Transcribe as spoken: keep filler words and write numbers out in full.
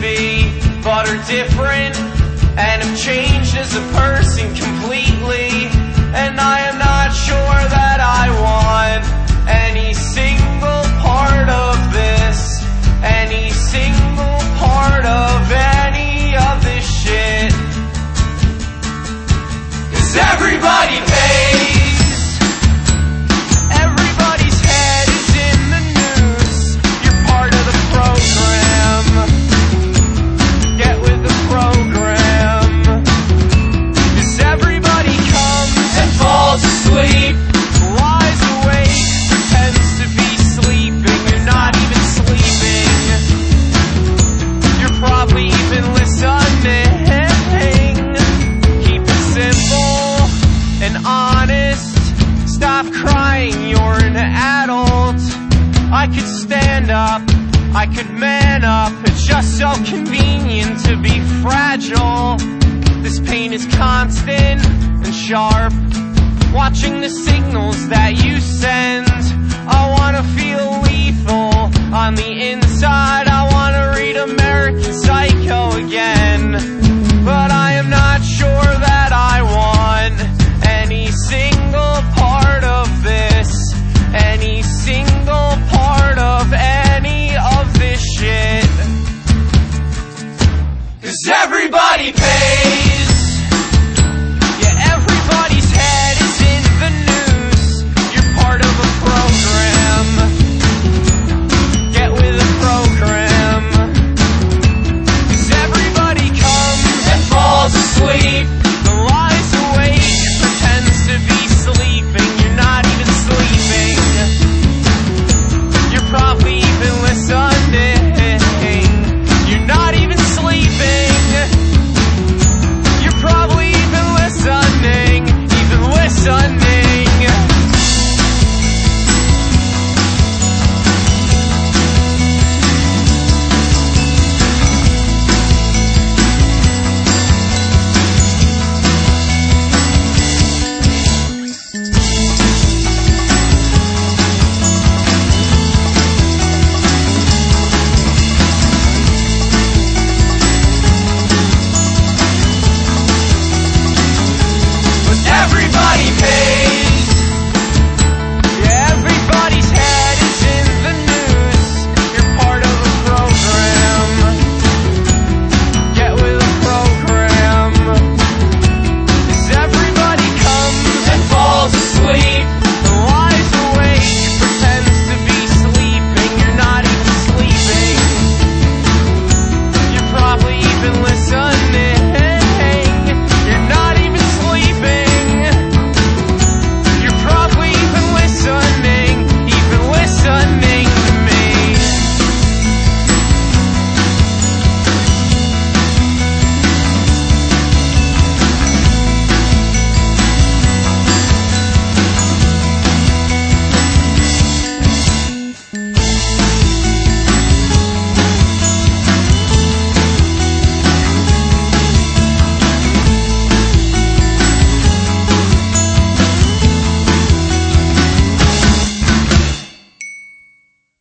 philosophy, but are different and have changed as a person completely. And I am not sure that I want any single part of this, any single part of any of this shit. 'Cause everybody pays, everybody's head is in the news. You're part of the program, get with the program. 'Cause everybody comes and falls asleep, lies awake, pretends to be sleeping. You're not even sleeping, you're probably even listening. Keep it simple and honest, stop crying, you're an adult. I could stand up, I could man up, it's just so convenient to be fragile. This pain is constant and sharp, watching the signals that you send. I wanna feel lethal on the inside, I wanna read American Psycho again. But I am not sure that I want any single part of this, any single part of any of this shit. 'Cause everybody pays.